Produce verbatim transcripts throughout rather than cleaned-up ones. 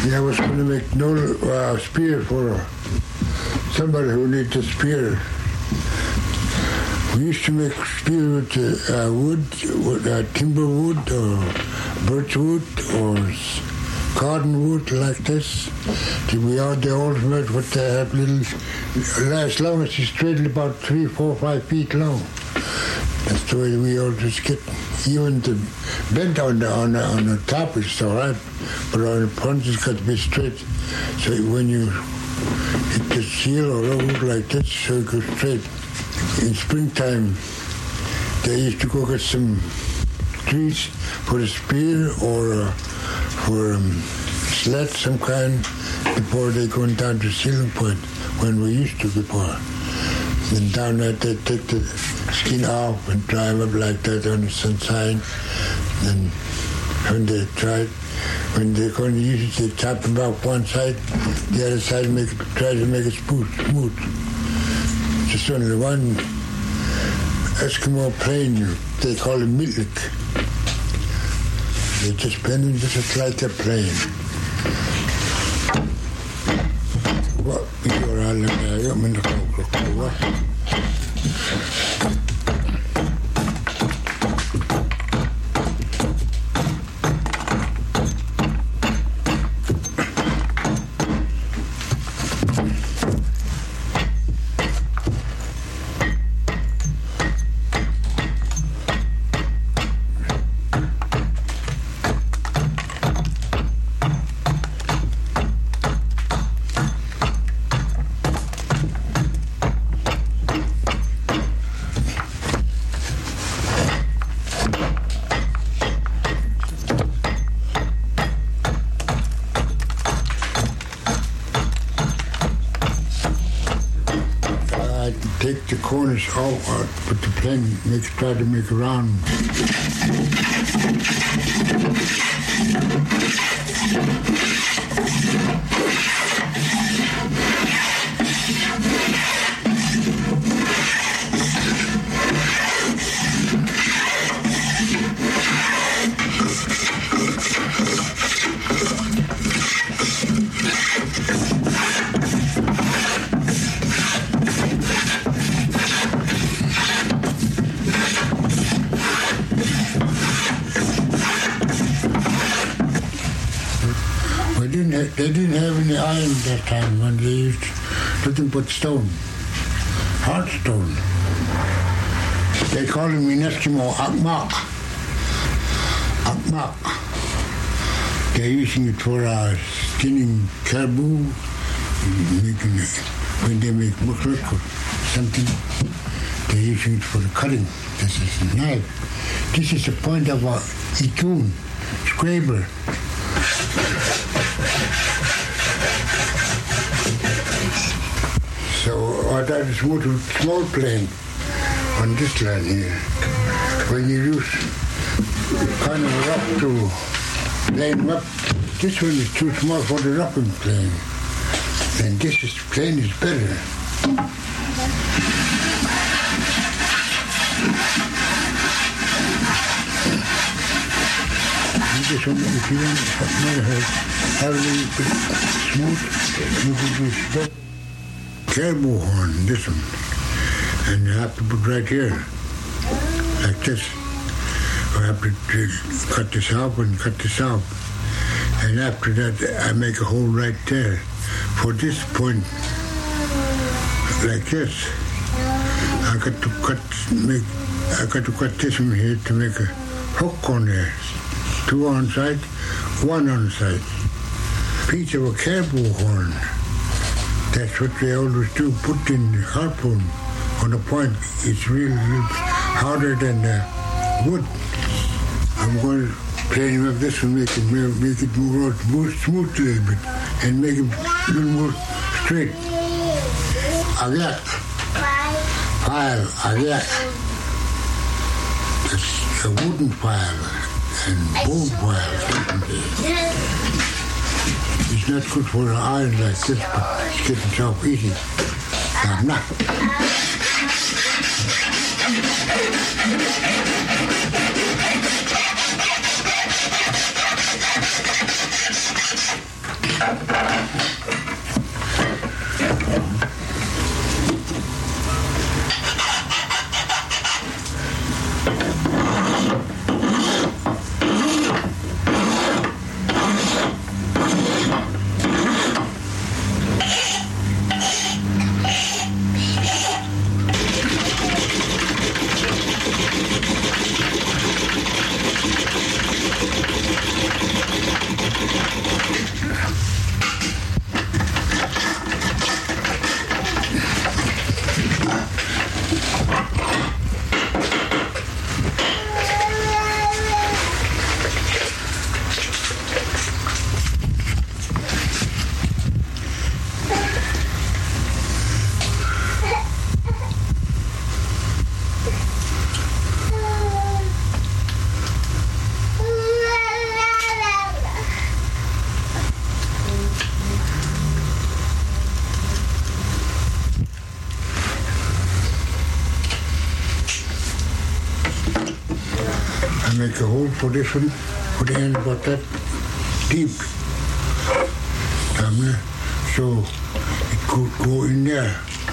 I was going to make no uh, spear for somebody who needs a spear. We used to make spear with uh, wood, with uh, timber wood or birch wood or cotton wood like this. We all the old made what they have little, as long as it's straight about three, four, five feet long. That's the way we always get. Even the bent on the on the, on the top is all right, but on the front it's got to be straight. So when you hit the seal or wood like this, so it goes straight. In springtime, they used to go get some trees for a spear or uh, for um, sled, some kind, before they go down to Sealing Point, when we used to before. And down there, they take the skin off and dry them up like that on the sunshine. And when they try, when they're going to use it, they chop them off one side, the other side make it, try to make it smooth. smooth. Just only one Eskimo plane, they call it Mitlik. They just bend it just like a plane. What? You're all in there, I'm in the car. Take the corners off, uh, but the plane makes try to make a round. They didn't have any iron that time when they used nothing but stone, hard stone. They call him in Eskimo Akmak. Akmak. They're using it for uh, skinning caribou, making it, when they make mukluk or something, they're using it for the cutting. This is a knife. This is the point of a ikun, scraper. So I tried to smooth a small plane on this line here. When you use kind of rock to plane up, this one is too small for the roughing plane. And this is, plane is better. This one, if you want to have it smooth, you can use that. Caribou horn, this one, and you have to put right here, like this. You have to cut this off and cut this off, and after that I make a hole right there for this point, like this. I got to cut, make, I got to cut this one here to make a hook on there, two on side, one on side. Piece of a caribou horn. That's what they always do, put in the harpoon on the point. It's really harder than the wood. I'm going to plane him up this one, make it, make it more smooth a little bit, and make it a little more straight. Aviak. File, aviak. It's a wooden file and bone file. It's not good for an iron like this, but it's getting so easy. Now, now. make a hole for this one, for the end about that deep. Um, so it could go in there.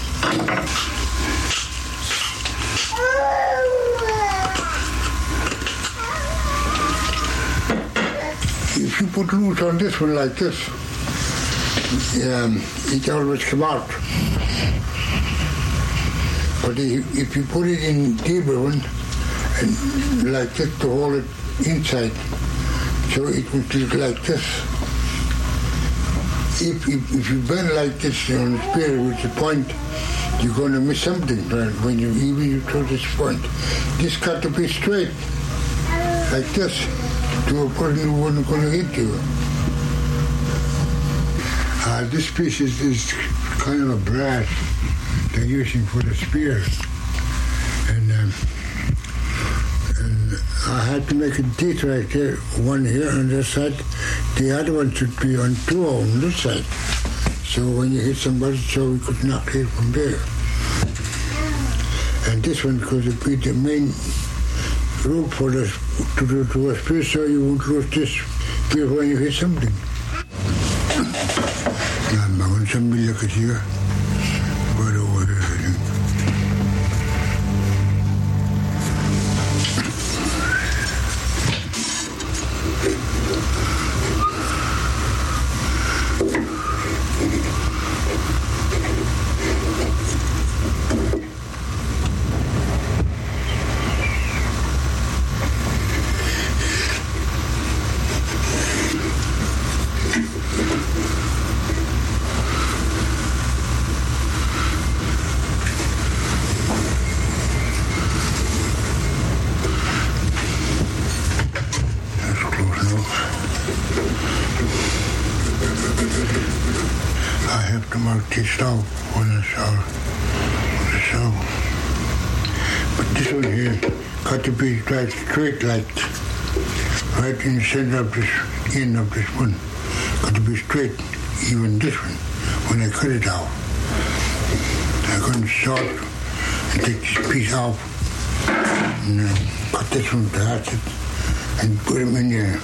If you put loose on this one like this, um, it always come out. But if, if you put it in deeper one, and like this to hold it inside, so it would look like this. If, if, if you bend like this on the spear with the point, you're going to miss something when you even you throw this point. This got to be straight, like this, to a person who wasn't going to hit you. Uh, this piece is, is kind of a brass they're using for the spear. And, um, and I had to make a teeth right there, one here on this side. The other one should be on two on this side. So when you hit somebody, so we could knock it from there. And this one could be the main rope for the to, to, to a spear, so you won't lose this spear when you hit something. I'm going to look at here. Right over there, I think. This out on the saw, on the saw. But this one here got to be right straight, like right in the center of this end of this one. Got to be straight, even this one. When I cut it out, I'm going to start and take this piece off and uh, cut this one with the hatchet and put them in there.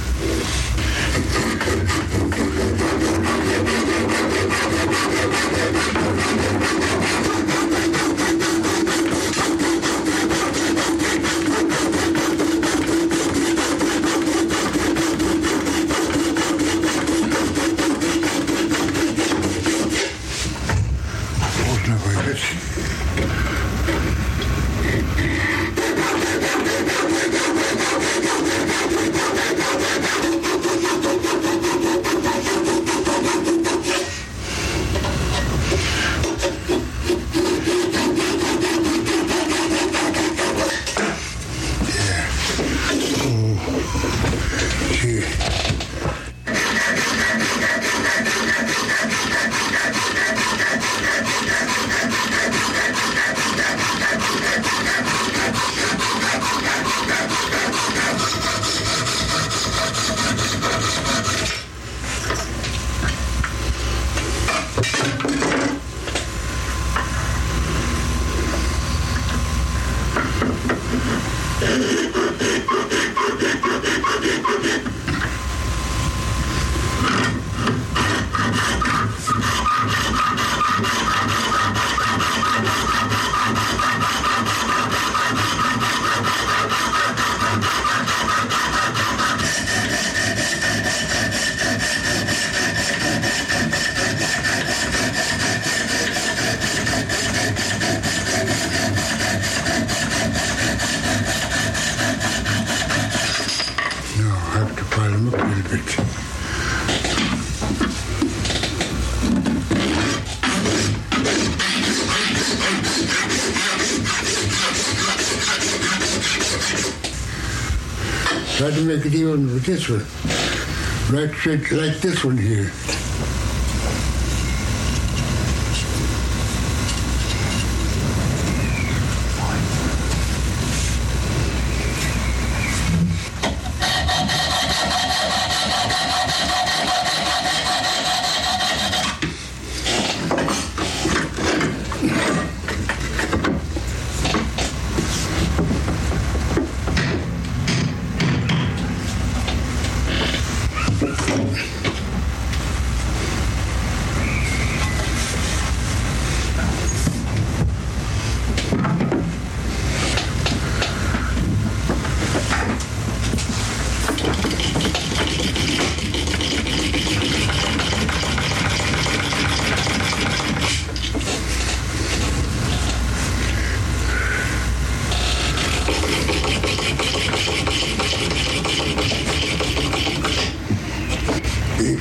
Try to make it even with this one. Right straight like this one here.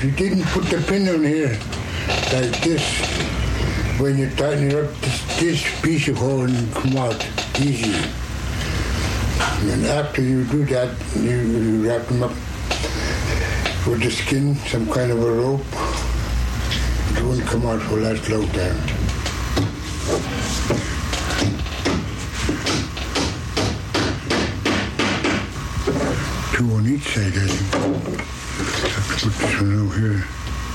if you didn't put the pin on here like this, when you tighten it up, this, this piece of hole will come out easy. And after you do that, you, you wrap them up with the skin, some kind of a rope. It won't come out for that long time. Two on each side, I think. Have to put this one over here.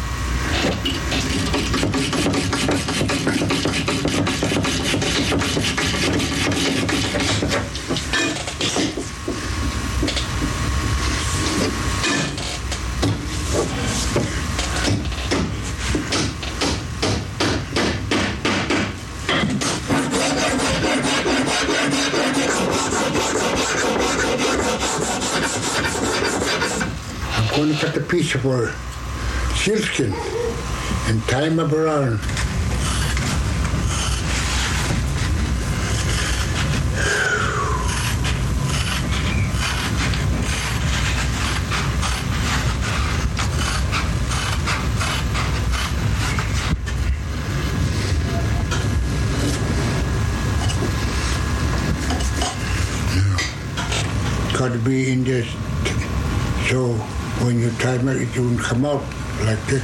I'm going to cut a piece of our sealskin and tie him up around. Yeah. Got to be in this, so when you tie it, it won't come out like this.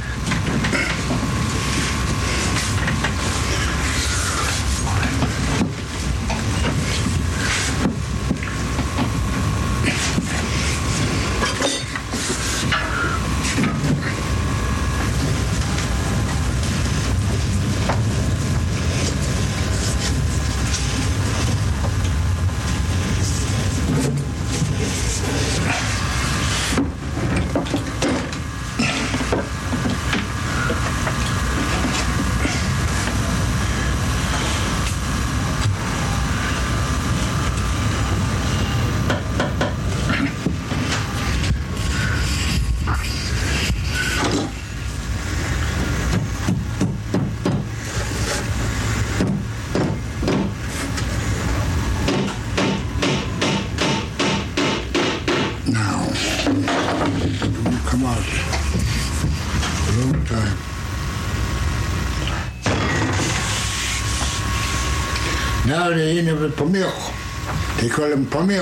Now they in a pomelo. They call them pomelo.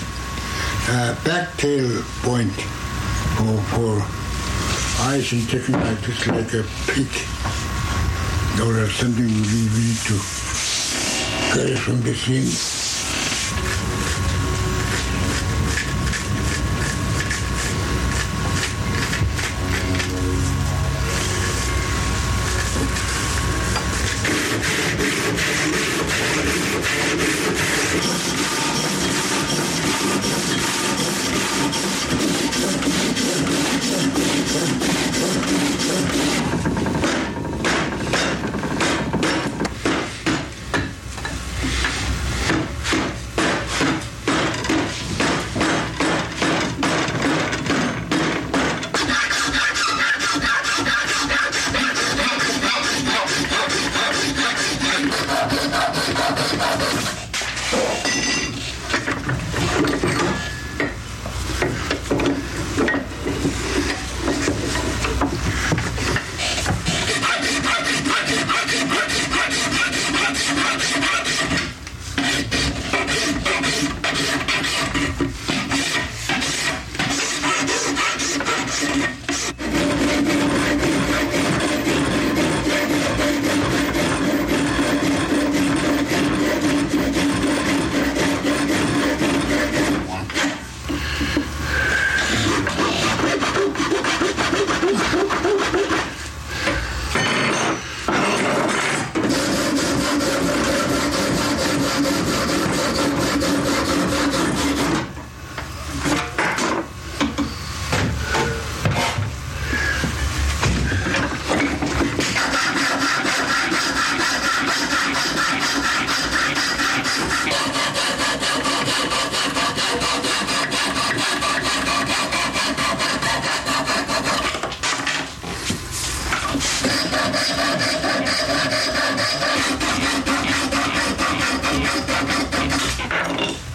Uh, back tail point for, for eyes and chicken like this, like a pig. Or something we need to get it from the scene.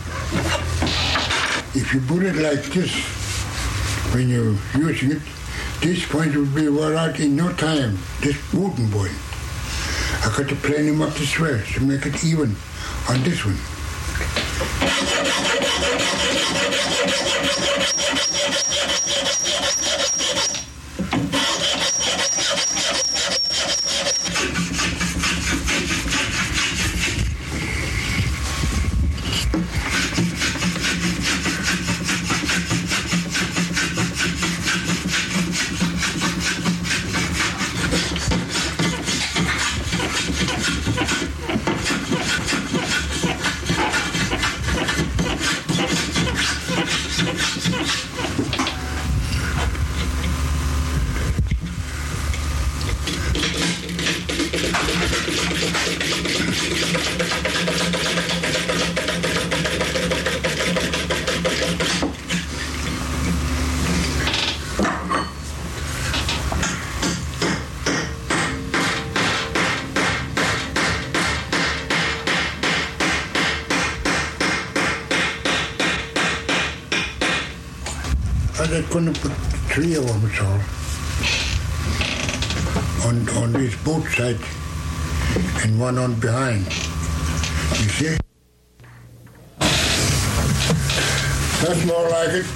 If you put it like this, when you're using it, This point would be wore out in no time, this wooden point. I got to plane him up this way to make it even on this one. I'm going to put three of them so on on this both sides and one on behind. You see? That's more like it.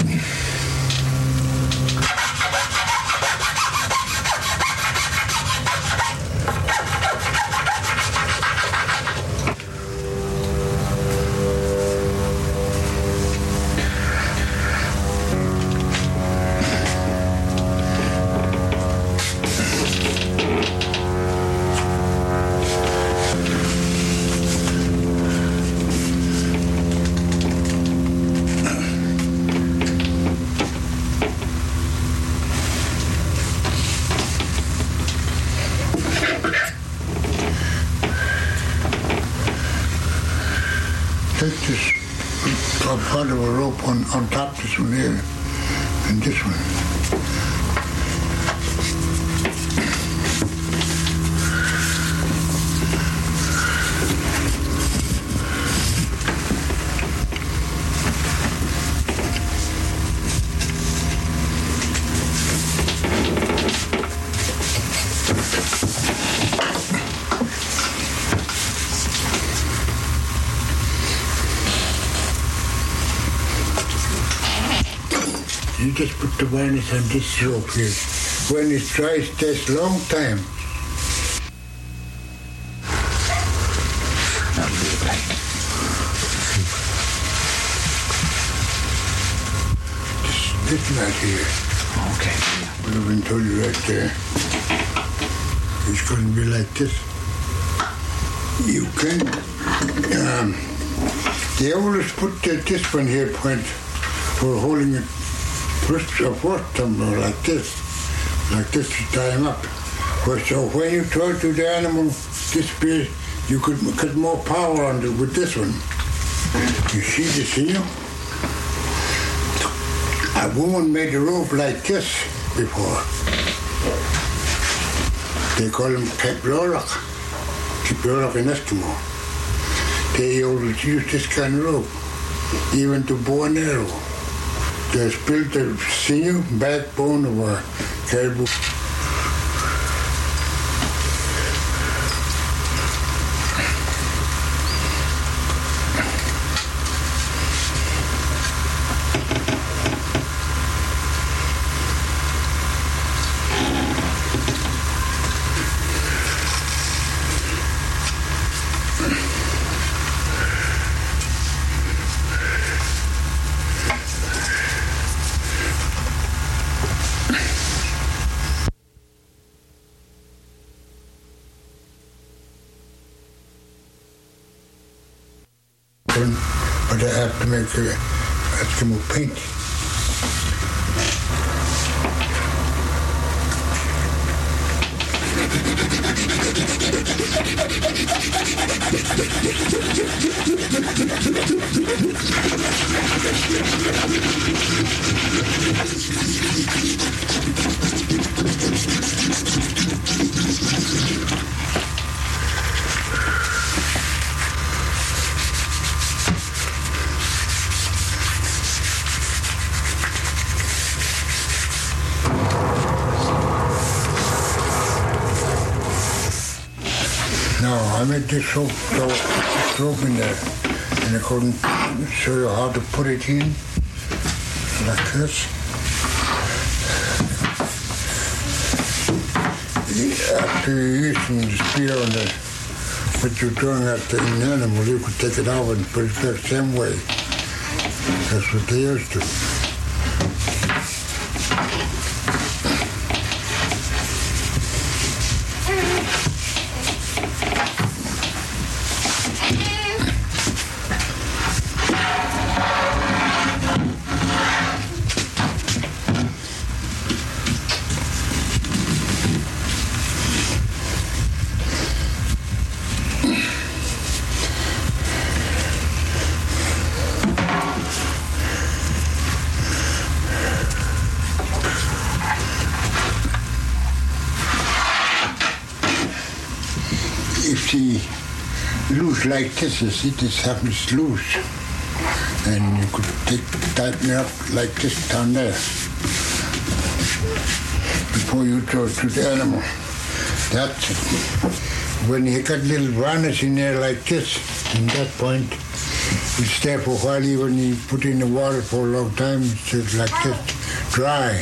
Take this part of a rope on, on top this one here and this one. You just put the varnish on this rope here. When it dries, it takes a long time. This, this right here. Okay. Would have been told you right there. It's going to be like this. You can. Um, they always put the, this one here point for holding it. First or fourth tumbler like this, like this to tie him up. So when you throw to the animal this way, you could get more power on it with this one. You see this here? A woman made a rope like this before. They call them Keplorak, Keplorak in Eskimo. They always use this kind of rope, even to bow and arrow. They built the sinew backbone of a caribou. But I have to make a Eskimo paint. I made this rope, so, this rope in there, and I couldn't show you how to put it in, like this. After you're using the spear on the, what you're doing at the animal, you could take it off and put it back the same way. That's what they used to. If the loose like this, you see, this happens loose. And you could take, tighten it up like this down there before you throw it to the animal. That's it. When you got little varnish in there like this, in that point, you stay for a while, even you put in the water for a long time, it's like this, dry.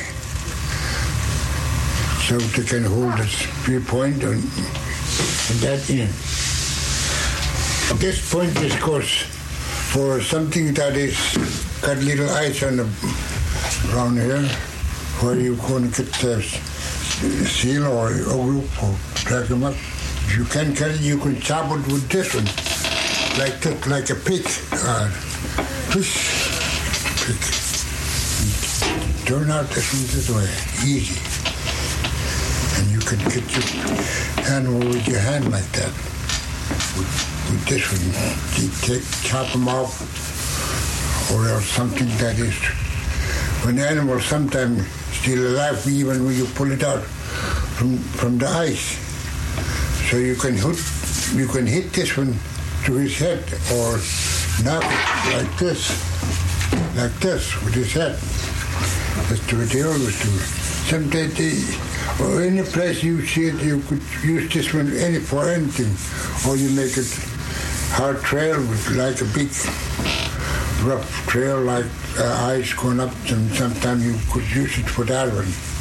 So they can hold the spear point and and that in. This point is, of course, for something that is got little ice on the around here, where you're going to get the seal or a group or drag them up. If you can cut it, you can chop it with this one, like that, like a pick. Uh, fish pick. Turn out this one this way, easy. And you can get your animal with your hand like that. With, with this one, you take, chop them off, or else something that is. When the animal sometimes still alive, even when you pull it out from from the ice, so you can hit you can hit this one to his head or knock it like this, like this with his head. That's what they always do. Sometimes they. Or any place you see it, you could use this one any for anything. Or you make it hard trail with like a big rough trail like uh, ice going up, and sometimes you could use it for that one.